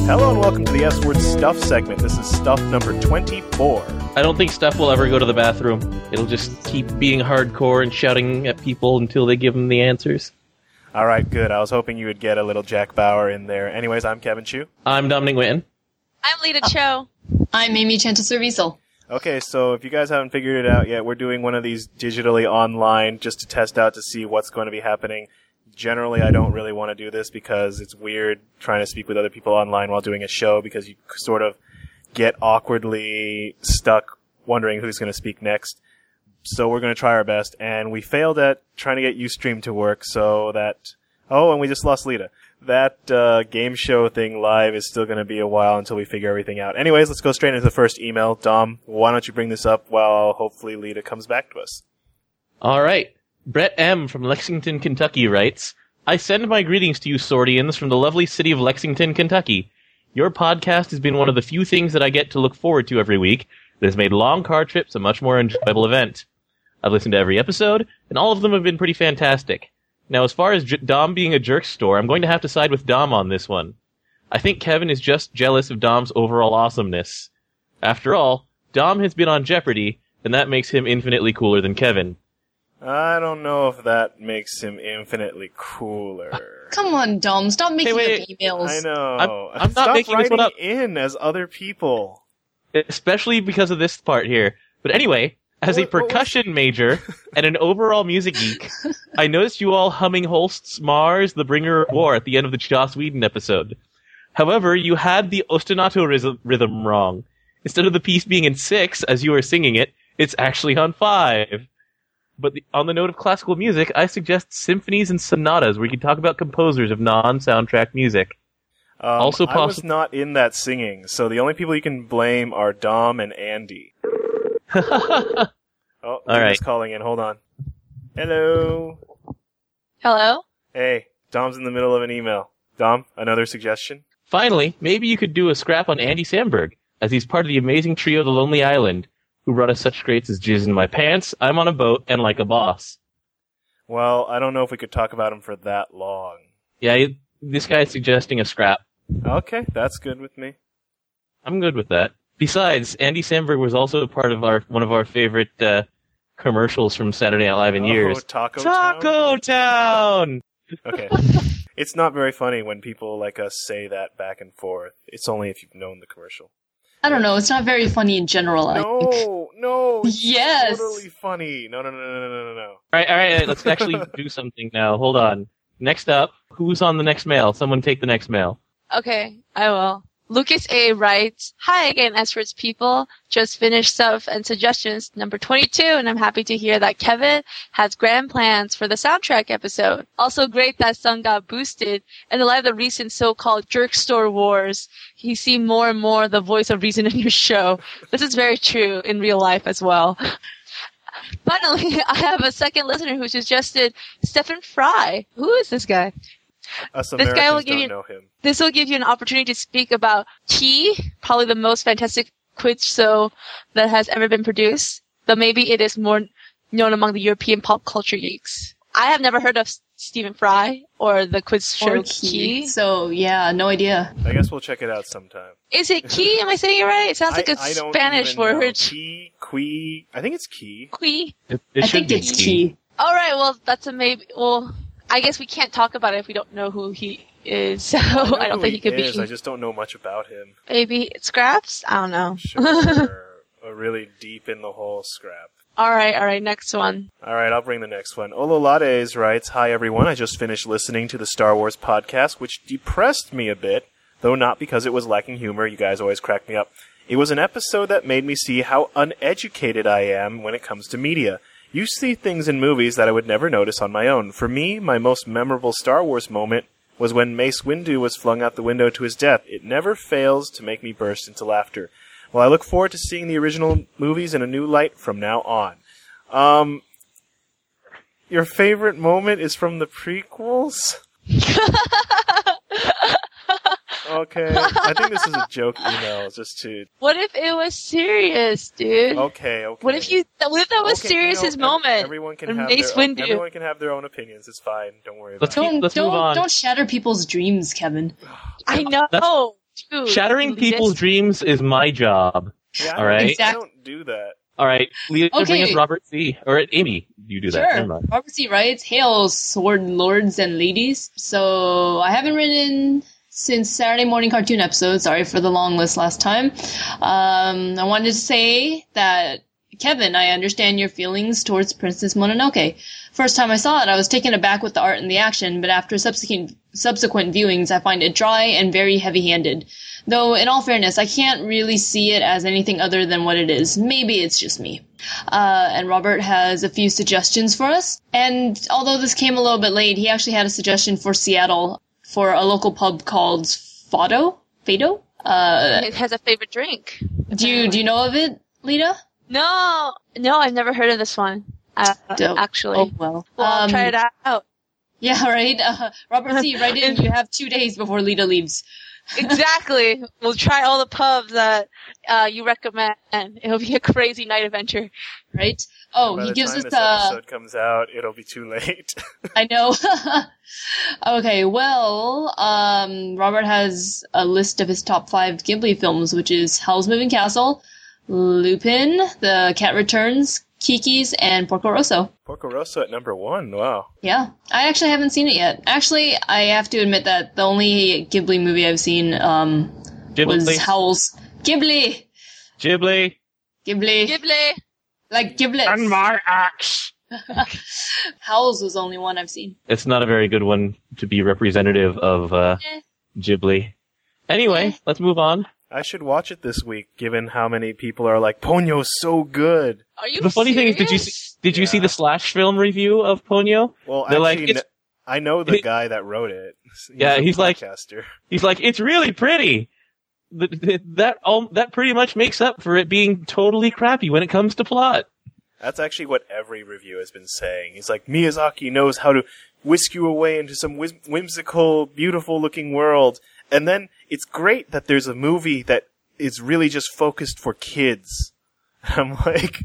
Hello and welcome to the S-Word Stuff segment. This is Stuff number 24. I don't think Stuff will ever go to the bathroom. It'll just keep being hardcore and shouting at people until they give him the answers. All right, good. I was hoping you would get a little Jack Bauer in there. Anyways, I'm Kevin Chu. I'm Dominic Witten. I'm Lita Cho. I'm Amy Chantaserviso. Okay, so if you guys haven't figured it out yet, we're doing one of these digitally online just to test out to see what's going to be happening. Generally, I don't really want to do this because it's weird trying to speak with other people online while doing a show because you sort of get awkwardly stuck wondering who's going to speak next. So we're going to try our best, and we failed at trying to get Ustream to work so that... Oh, and we just lost Lita. That game show thing live is still going to be a while until we figure everything out. Anyways, let's go straight into the first email. Dom, why don't you bring this up while hopefully Lita comes back to us? All right. Brett M. from Lexington, Kentucky writes, I send my greetings to you, Swordians, from the lovely city of Lexington, Kentucky. Your podcast has been one of the few things that I get to look forward to every week that has made long car trips a much more enjoyable event. I've listened to every episode, and all of them have been pretty fantastic. Now, as far as Dom being a jerk store, I'm going to have to side with Dom on this one. I think Kevin is just jealous of Dom's overall awesomeness. After all, Dom has been on Jeopardy, and that makes him infinitely cooler than Kevin. I don't know if that makes him infinitely cooler. Come on, Dom. Stop making up emails. I know. I'm not Stop making this one up. in as other people. Especially because of this part here. But anyway... As a percussion major and an overall music geek, I noticed you all humming Holst's Mars, the Bringer of War at the end of the Joss Whedon episode. However, you had the ostinato rhythm wrong. Instead of the piece being in 6 as you were singing it, it's actually on 5. But on the note of classical music, I suggest symphonies and sonatas where you can talk about composers of non-soundtrack music. I was not in that singing, so the only people you can blame are Dom and Andy. Oh, all right. Calling in. Hold on. Hello. Hello? Hey, Dom's in the middle of an email. Dom, another suggestion? Finally, maybe you could do a scrap on Andy Samberg, as he's part of the amazing trio The Lonely Island, who brought us such greats as Jizz in My Pants, I'm on a Boat, and Like a Boss. Well, I don't know if we could talk about him for that long. Yeah, this guy's suggesting a scrap. Okay, that's good with me. I'm good with that. Besides, Andy Samberg was also part of one of our favorite commercials from Saturday Night Live in years. Taco Town! Okay. It's not very funny when people like us say that back and forth. It's only if you've known the commercial. I don't know. It's not very funny in general. No. Yes. Totally funny. No. All right. Let's actually do something now. Hold on. Next up, who's on the next mail? Someone take the next mail. Okay, I will. Lucas A. writes, Hi again, S-Words people. Just finished Stuff and Suggestions number 22, and I'm happy to hear that Kevin has grand plans for the soundtrack episode. Also great that Sung got boosted, and in light of the recent so-called jerk store wars, he seemed more and more the voice of reason in your show. This is very true in real life as well. Finally, I have a second listener who suggested Stephen Fry. Who is this guy? Us Americans don't know him. This will give you an opportunity to speak about Key, probably the most fantastic quiz show that has ever been produced, though maybe it is more known among the European pop culture geeks. I have never heard of Stephen Fry or the quiz show Key. So, yeah, no idea. I guess we'll check it out sometime. Is it Key? Am I saying it right? It sounds like a Spanish word. Key, Quee. I think it's Key. Quee? I think it's Key. All right, well, that's a maybe. Well, I guess we can't talk about it if we don't know who he is, so I don't think he could be. I just don't know much about him. Maybe Scraps? I don't know. Sure. A really deep in the hole scrap. All right, next one. All right, I'll bring the next one. Ololades writes, Hi everyone, I just finished listening to the Star Wars podcast, which depressed me a bit, though not because it was lacking humor. You guys always crack me up. It was an episode that made me see how uneducated I am when it comes to media. You see things in movies that I would never notice on my own. For me, my most memorable Star Wars moment was when Mace Windu was flung out the window to his death. It never fails to make me burst into laughter. Well, I look forward to seeing the original movies in a new light from now on. Your favorite moment is from the prequels? Okay, I think this is a joke email, just to... What if it was serious, dude? Okay. What if that was serious his moment? Everyone can have their own opinions. It's fine. Don't worry about it. Let's move on. Don't shatter people's dreams, Kevin. I know. Dude, Shattering people's dreams is my job. Yeah, All right. I don't do that. All right, Leah, bring Okay. us Robert C. Or Amy, you do that. Never Sure. mind. Robert C. writes, "Hail, sword lords and ladies." So I haven't written since Saturday morning cartoon episode. Sorry for the long list last time. I wanted to say that, Kevin, I understand your feelings towards Princess Mononoke. First time I saw it, I was taken aback with the art and the action, but after subsequent viewings, I find it dry and very heavy-handed. Though, in all fairness, I can't really see it as anything other than what it is. Maybe it's just me. And Robert has a few suggestions for us. And although this came a little bit late, he actually had a suggestion for Seattle for a local pub called Fado? It has a favorite drink. Do you know of it, Lita? No, I've never heard of this one. Dope. Actually. Oh, well. Well, I'll try it out. Yeah, right. Robert C., write in. You have 2 days before Lita leaves. Exactly. We'll try all the pubs that you recommend. It'll be a crazy night adventure. Right? Oh, By he the gives time us this episode comes out, it'll be too late. I know. Okay, well, Robert has a list of his top 5 Ghibli films, which is Howl's Moving Castle, Lupin, The Cat Returns, Kiki's, and Porco Rosso. Porco Rosso at number 1. Wow. Yeah, I actually haven't seen it yet. Actually, I have to admit that the only Ghibli movie I've seen was Ghibli. Howl's. Ghibli! Ghibli. Ghibli. Like giblets. And my axe. Howl's was the only one I've seen. It's not a very good one to be representative of Ghibli. Anyway, let's move on. I should watch it this week, given how many people are like, Ponyo's so good. Are you The funny thing is, serious? did you see the Slash film review of Ponyo? Well, They're like, actually, it's- I know the it- guy that wrote it. Yeah, a he's like- podcaster. He's like, it's really pretty. That pretty much makes up for it being totally crappy when it comes to plot. That's actually what every review has been saying. He's like, Miyazaki knows how to whisk you away into some whimsical, beautiful-looking world. And then it's great that there's a movie that is really just focused for kids. I'm like,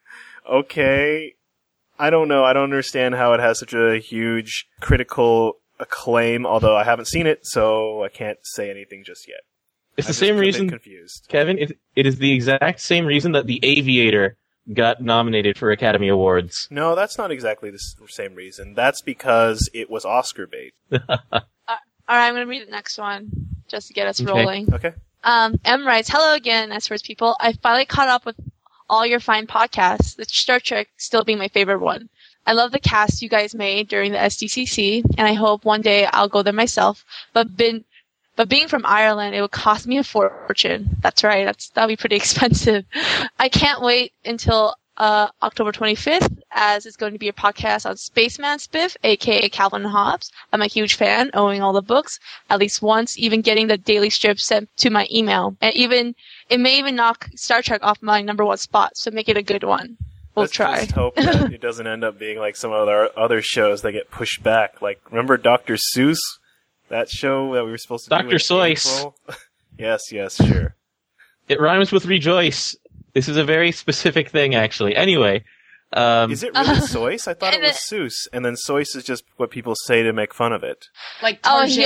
okay, I don't know. I don't understand how it has such a huge critical acclaim, although I haven't seen it, so I can't say anything just yet. It's I'm the same just a bit reason, confused. Kevin. It is the exact same reason that The Aviator got nominated for Academy Awards. No, that's not exactly the same reason. That's because it was Oscar bait. All right, I'm going to read the next one just to get us Okay. rolling. Okay. M writes, "Hello again, as first people. I finally caught up with all your fine podcasts, the Star Trek still being my favorite one. I love the cast you guys made during the SDCC, and I hope one day I'll go there myself. But being from Ireland, it would cost me a fortune. That's right. That'll be pretty expensive. I can't wait until October 25th, as it's going to be a podcast on Spaceman Spiff, aka Calvin and Hobbes. I'm a huge fan, owning all the books, at least once, even getting the daily strip sent to my email. And it may even knock Star Trek off my number 1 spot, so make it a good one. We'll Let's try. just hope that it doesn't end up being like some of our other shows that get pushed back. Like, remember Dr. Seuss? That show that we were supposed to do Dr. in Seuss. April? Yes, sure. It rhymes with rejoice. This is a very specific thing, actually. Anyway, Is it really Seuss? I thought it was Seuss, and then Seuss is just what people say to make fun of it. Like Oh, Tarjay.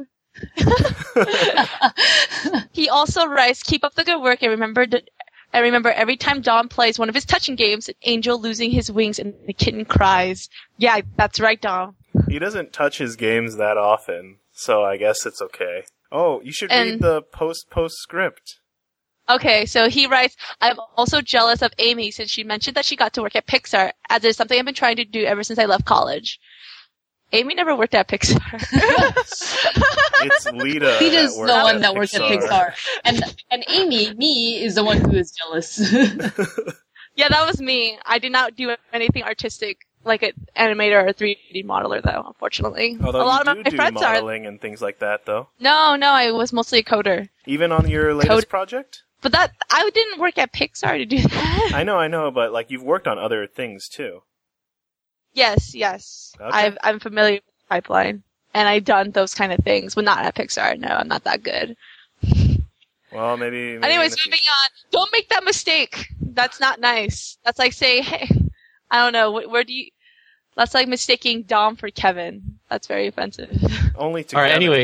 he also writes, "Keep up the good work, and remember every time Dom plays one of his touching games, an angel losing his wings and the kitten cries." Yeah, that's right, Dom. He doesn't touch his games that often, so I guess it's okay. Oh, you should read the post-script. Okay, so he writes, "I'm also jealous of Amy since she mentioned that she got to work at Pixar, as it's something I've been trying to do ever since I left college." Amy never worked at Pixar. It's Lita. Lita's that the works one at that works at Pixar. And Amy, me, is the one who is jealous. Yeah, that was me. I did not do anything artistic like an animator or a 3D modeler, though, unfortunately. Although a lot you of my do friends are. modeling and things like that, though. No, I was mostly a coder. Even on your latest project? But I didn't work at Pixar to do that. I know, but like you've worked on other things too. Yes. Okay. I'm familiar with the pipeline, and I've done those kind of things, but not at Pixar. No, I'm not that good. Well, maybe Anyways, in the moving on. Don't make that mistake. That's not nice. That's like saying, hey, I don't know, where do you... That's like mistaking Dom for Kevin. That's very offensive. Only to all right. Kevin. Anyway,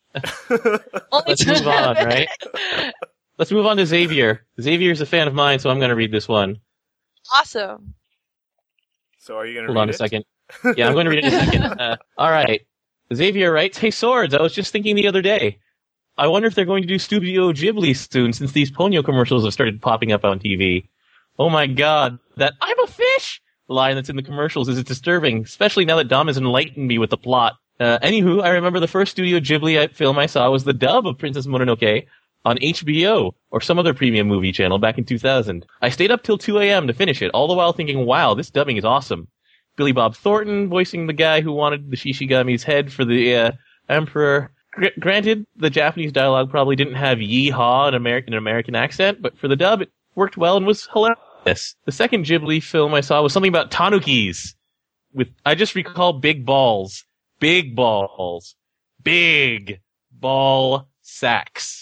Let's move on, right? Let's move on to Xavier. Xavier's a fan of mine, so I'm going to read this one. Awesome. So are you going to Hold read on it? a second. Yeah, I'm going to read it in a second. All right. Xavier writes, "Hey, Swords, I was just thinking the other day. I wonder if they're going to do Studio Ghibli soon since these Ponyo commercials have started popping up on TV. Oh my god, that 'I'm a fish' line that's in the commercials is disturbing, especially now that Dom has enlightened me with the plot. Anywho, I remember the first Studio Ghibli film I saw was the dub of Princess Mononoke on HBO or some other premium movie channel back in 2000. I stayed up till 2 a.m. to finish it, all the while thinking, wow, this dubbing is awesome. Billy Bob Thornton voicing the guy who wanted the Shishigami's head for the Emperor. Granted, the Japanese dialogue probably didn't have yee-haw in an American accent, but for the dub, it worked well and was hilarious. The second Ghibli film I saw was something about tanukis. I just recall big balls. Big balls. Big ball sacks.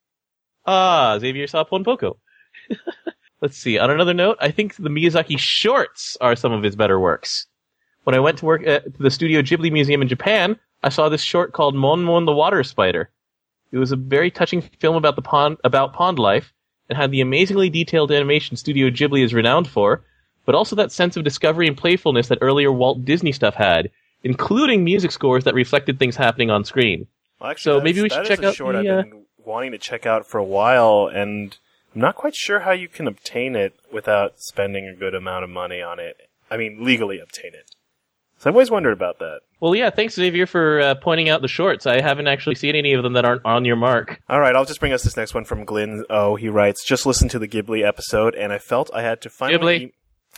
Xavier saw Ponpoko. Let's see. On another note, I think the Miyazaki shorts are some of his better works. When I went to work at the Studio Ghibli Museum in Japan, I saw this short called Mon Mon the Water Spider. It was a very touching film about pond life and had the amazingly detailed animation Studio Ghibli is renowned for, but also that sense of discovery and playfulness that earlier Walt Disney stuff had, including music scores that reflected things happening on screen. Well, actually, so maybe we should check out short I've been wanting to check out for a while, and I'm not quite sure how you can obtain it without spending a good amount of money on it. I mean, legally obtain it. So I've always wondered about that. Well, yeah, thanks, Xavier, for pointing out the shorts. I haven't actually seen any of them that aren't on your mark. All right, I'll just bring us this next one from Glyn O. He writes, just listened to the Ghibli episode, and I felt I had to finally...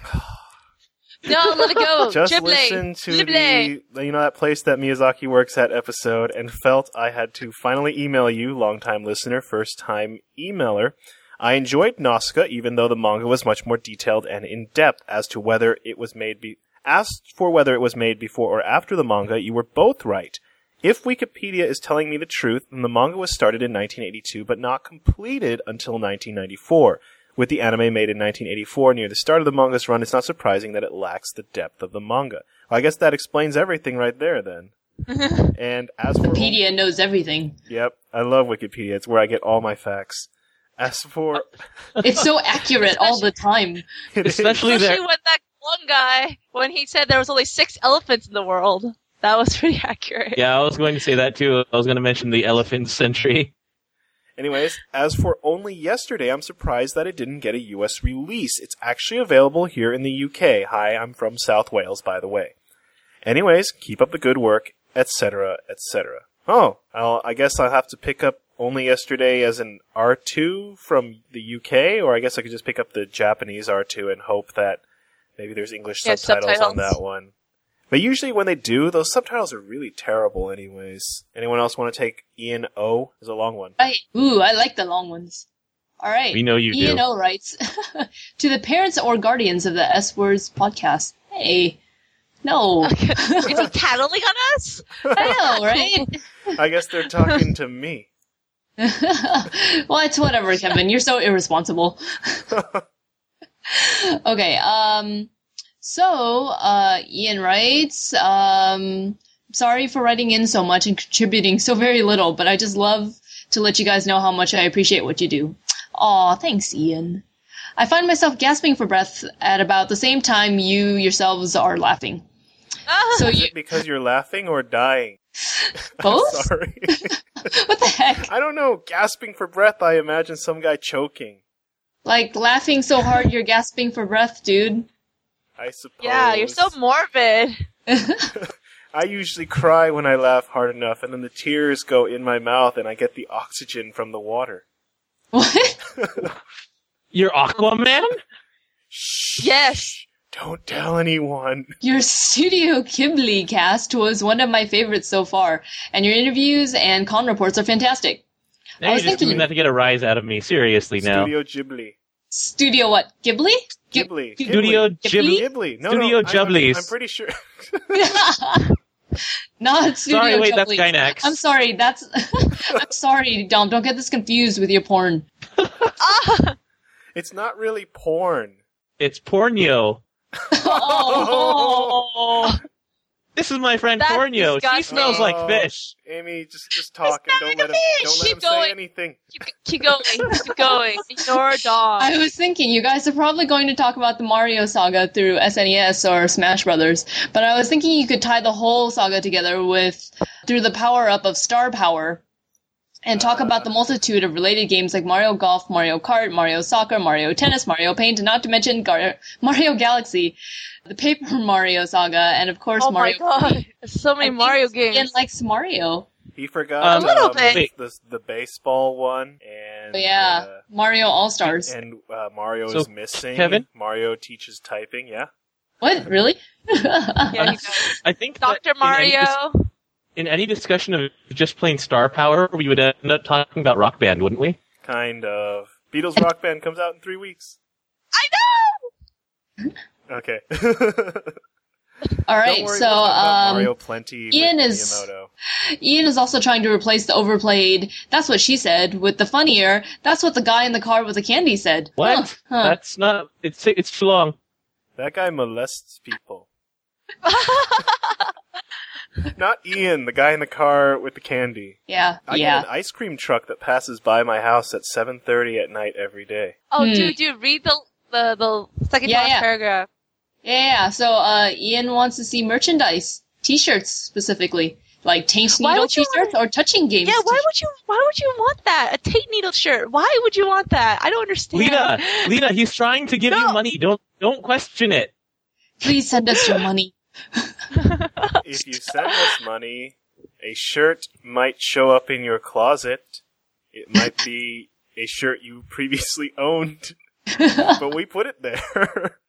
No, let it go. Just Ghibli. listen to Ghibli. that place that Miyazaki works at episode, and felt I had to finally email you, longtime listener, first-time emailer. I enjoyed Nausicaa, even though the manga was much more detailed and in-depth as to whether it was made asked for whether it was made before or after the manga. You were both right. If Wikipedia is telling me the truth, then the manga was started in 1982, but not completed until 1994. With the anime made in 1984 near the start of the manga's run, it's not surprising that it lacks the depth of the manga. Well, I guess that explains everything right there, then. And as for Wikipedia knows everything. Yep, I love Wikipedia. It's where I get all my facts. As for... It's so accurate all the time. Especially when that one guy, when he said there was only 6 elephants in the world. That was pretty accurate. Yeah, I was going to say that too. I was going to mention the elephant century. Anyways, as for Only Yesterday, I'm surprised that it didn't get a US release. It's actually available here in the UK. Hi, I'm from South Wales, by the way. Anyways, keep up the good work, etc., etc. Oh, I guess I'll have to pick up Only Yesterday as an R2 from the UK, or I guess I could just pick up the Japanese R2 and hope that maybe there's English subtitles on that one. But usually when they do, those subtitles are really terrible anyways. Anyone else want to take Ian O? There's a long one. Right. Ooh, I like the long ones. All right. We know you do. Ian O writes, to the parents or guardians of the S-Words podcast, hey, no. Is he tattling on us? I know, right? I guess they're talking to me. Well, it's whatever, Kevin. You're so irresponsible. Okay, So, Ian writes, sorry for writing in so much and contributing so very little, but I just love to let you guys know how much I appreciate what you do. Aw, thanks, Ian. I find myself gasping for breath at about the same time you yourselves are laughing. So Is it because you're laughing or dying? Both? Sorry. What the heck? I don't know. Gasping for breath, I imagine some guy choking. Like, laughing so hard you're gasping for breath, dude. I suppose. Yeah, you're so morbid. I usually cry when I laugh hard enough, and then the tears go in my mouth, and I get the oxygen from the water. What? You're Aquaman? Shh. Yes. Don't tell anyone. Your Studio Ghibli cast was one of my favorites so far, and your interviews and con reports are fantastic. Now you're just doing that to get a rise out of me. Seriously now. Studio Ghibli. Studio what? Ghibli? Ghibli. Studio Ghibli? Ghibli. No, Studio Ghibli's. I'm pretty sure. Not Studio Sorry, wait, Ghibli. that's Gainax. I'm sorry, that's... I'm sorry, don't get this confused with your porn. It's not really porn. It's porno. Oh. This This is my friend That's Tornio. She disgusting. smells like fish. Amy, just talk and don't let him Keep say going. anything. Keep going. Ignore dog. I was thinking you guys are probably going to talk about the Mario saga through SNES or Smash Brothers, but I was thinking you could tie the whole saga together through the power-up of Star Power and talk about the multitude of related games like Mario Golf, Mario Kart, Mario Soccer, Mario Tennis, Mario Paint, and not to mention Mario Galaxy, the Paper Mario saga, and of course Oh Mario. my god, there's so many Mario games. Ian likes Mario. He forgot A little bit. the baseball one and Oh, yeah, Mario All-Stars. and Mario So, is missing. Kevin? Mario teaches typing. Yeah. What? Really? Yeah, he does. I think that Dr. Mario. in any discussion of just plain star power, we would end up talking about Rock Band, wouldn't we? Kind of. Beatles Rock Band comes out in 3 weeks. I know! Okay. All right, Don't worry, so we'll talk about Mario plenty Ian with is- Miyamoto. Ian is also trying to replace the overplayed "That's what she said" with the funnier "That's what the guy in the car with the candy said." What? Huh. That's not. It's too long. That guy molests people. Not Ian, the guy in the car with the candy. Yeah, I yeah. get an ice cream truck that passes by my house at 7:30 at night every day. Oh, dude, read the second to Yeah, last yeah. paragraph. Yeah. So Ian wants to see merchandise, T-shirts specifically, like Taint Why Needle would you T-shirts or touching games. Yeah, why would you want that? A tape needle shirt. Why would you want that? I don't understand. Lena, he's trying to give you money. Don't question it. Please send us your money. If you send us money, a shirt might show up in your closet. It might be a shirt you previously owned, but we put it there.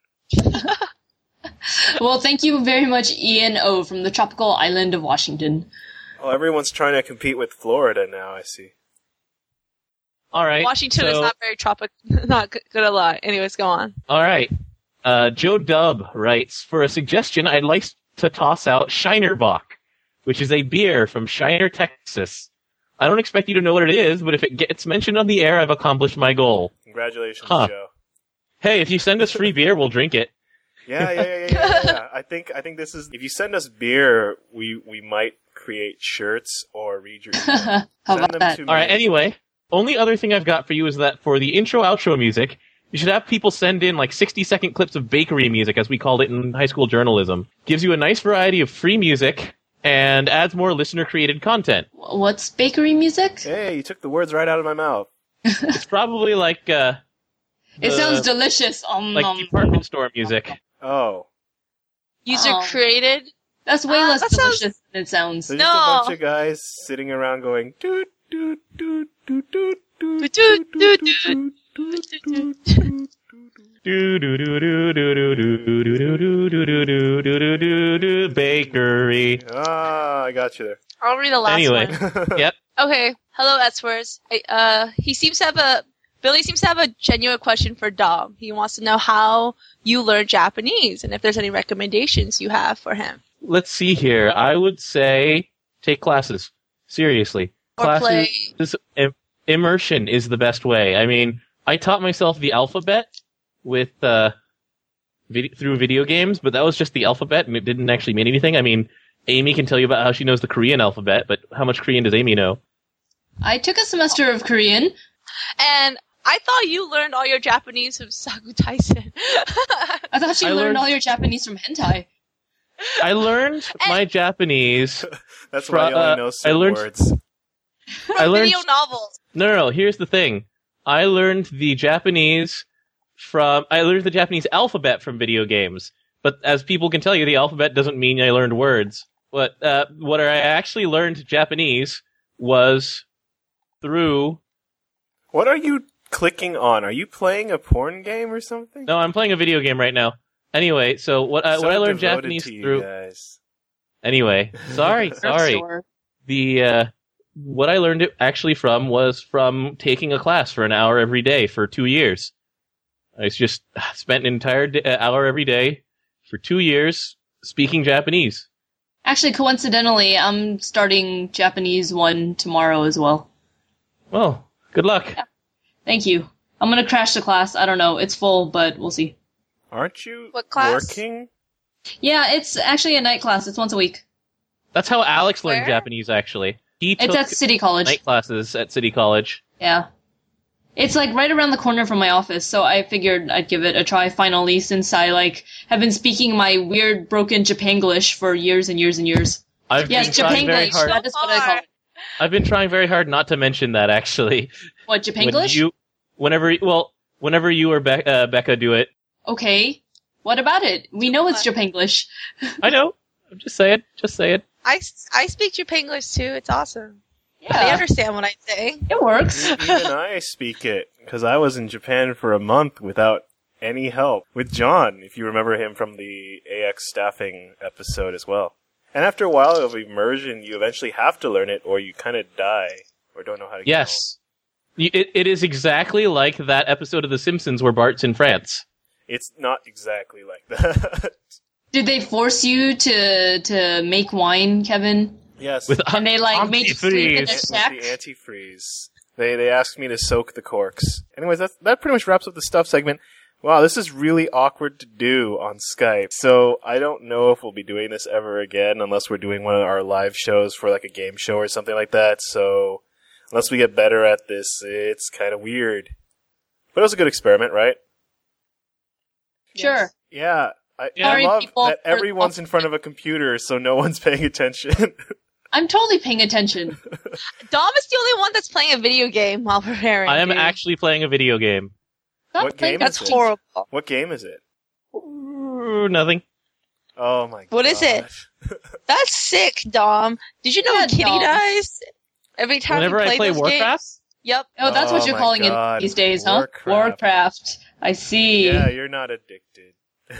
Well, thank you very much, Ian O. from the tropical island of Washington. Oh, everyone's trying to compete with Florida now, I see. All right. Washington is so- not very tropical. Not gonna lie. Anyways, go on. All right. Joe Dub writes, for a suggestion, I'd like to toss out Shinerbach, which is a beer from Shiner, Texas. I don't expect you to know what it is, but if it gets mentioned on the air, I've accomplished my goal. Congratulations, Huh. Joe. Hey, if you send us free beer, we'll drink it. Yeah. I think this is. If you send us beer, we might create shirts or read your email. How Send about them that? to All right, me. anyway, only other thing I've got for you is that for the intro-outro music, you should have people send in like 60-second clips of bakery music, as we called it in high school journalism. Gives you a nice variety of free music and adds more listener-created content. What's bakery music? Hey, you took the words right out of my mouth. It's probably like It sounds delicious. like department store music. Oh. User Oh. created. That's way less that sounds- delicious than it sounds. There's No. just a bunch of guys sitting around going doot doot doot doot doot doot Doot, doot, doot doot doot Do do do do do do do do do do do do do do do bakery. Ah, I got you there. I'll read the last Anyway, one. yep. Okay. Hello, Edsworth. Billy seems to have a genuine question for Dom. He wants to know how you learned Japanese and if there's any recommendations you have for him. Let's see here. I would say take classes. Seriously. Or play. Immersion is the best way. I mean, I taught myself the alphabet with through video games, but that was just the alphabet and it didn't actually mean anything. I mean, Amy can tell you about how she knows the Korean alphabet, but how much Korean does Amy know? I took a semester of Korean. And I thought you learned all your Japanese from Sagu Tyson. I thought you I learned learned- all your Japanese from hentai. I learned my Japanese. That's why you only know some words. I learned Video novels. No. Here's the thing. I learned the Japanese alphabet from video games. But as people can tell you, the alphabet doesn't mean I learned words. But what I actually learned Japanese was through. What are you clicking on? Are you playing a porn game or something? No, I'm playing a video game right now. Anyway, so what I learned devoted Japanese to you through. guys. Anyway, sorry. Store. The what I learned it actually was from taking a class for an hour every day for 2 years. I just spent an entire hour every day for 2 years speaking Japanese. Actually, coincidentally, I'm starting Japanese 1 tomorrow as well. Well, good luck. Thank you. I'm gonna crash the class. I don't know. It's full, but we'll see. Aren't you What class? working? Yeah, it's actually a night class. It's once a week. That's how Alex learned Where? Japanese, actually. He It's took at City College. night classes at City College. Yeah. It's like right around the corner from my office, so I figured I'd give it a try finally since I have been speaking my weird broken Japanglish for years and years and years. I've Yes, been trying very Japanglish. hard. That is what I call it. I've been trying very hard not to mention that, actually. What, Japanglish? Whenever you or Becca do it. Okay. What about it? We know it's Japanglish. I know. I'm just saying. I speak Japanglish too. It's awesome. They Yeah, understand what I'm saying. it works. Even I speak it, because I was in Japan for a month without any help. With John, if you remember him from the AX staffing episode as well. And after a while of immersion, you eventually have to learn it, or you kind of die, or don't know how to get Yes. It is exactly like that episode of The Simpsons where Bart's in France. home. It's not exactly like that. Did they force you to make wine, Kevin? Yes. With And they made you sleep in a antifreeze. shack? With the antifreeze. They asked me to soak the corks. Anyways, that pretty much wraps up the stuff segment. Wow, this is really awkward to do on Skype. So I don't know if we'll be doing this ever again unless we're doing one of our live shows for like a game show or something like that. So unless we get better at this, it's kind of weird. But it was a good experiment, right? Sure. Yeah. I Sorry, love people, that for- everyone's in front of a computer, so no one's paying attention. I'm totally paying attention. Dom is the only one that's playing a video game while preparing. I am dude. actually playing a video game. Stop What playing game That's is it? horrible. What game is it? Ooh, nothing. Oh my god. What is it? That's sick, Dom. Did you know Yeah, Kitty Dom. dies every time Whenever you play I play those Warcraft, games? Yep. Oh, that's what Oh you're my calling God. it these days, huh? Warcraft. I see. Yeah, you're not addicted.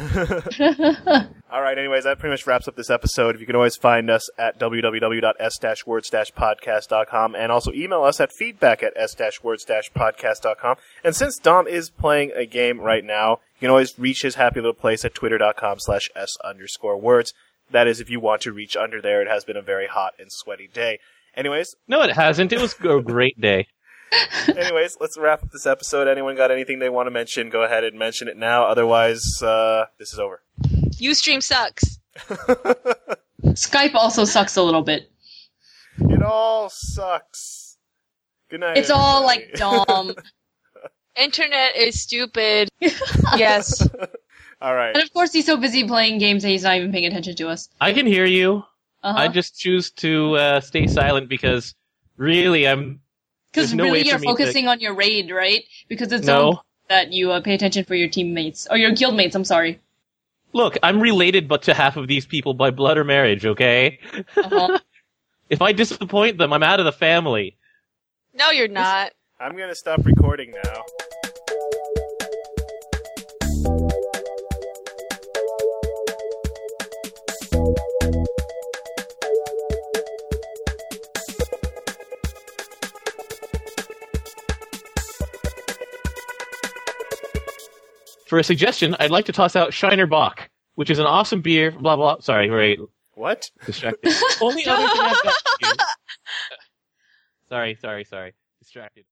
All right, anyways, that pretty much wraps up this episode. You can always find us at www.s-word-podcast.com and also email us at feedback@s-word-podcast.com. And since Dom is playing a game right now, you can always reach his happy little place at twitter.com/s_words. That is if you want to reach under there. It has been a very hot and sweaty day. Anyways, no, it hasn't. It was a great day. let's wrap up this episode. Anyone got anything they want to mention? Go ahead and mention it now. Otherwise, this is over. Ustream sucks. Skype also sucks a little bit. It all sucks. Good night. It's all like everybody. dumb. Internet is stupid. Yes. All right. And of course, he's so busy playing games that he's not even paying attention to us. I can hear you. Uh-huh. I just choose to stay silent because really Because there's no way really, for you're me to- focusing on your raid, right? Because it's No. so that you pay attention for your teammates or your guildmates. I'm sorry. Look, I'm related but to half of these people by blood or marriage, okay? Uh-huh. If I disappoint them, I'm out of the family. No, you're not. I'm going to stop recording now. For a suggestion, I'd like to toss out Shiner Bock, which is an awesome beer, blah blah. Sorry, right, What? distracted. Only other thing I've got for you. Sorry, distracted.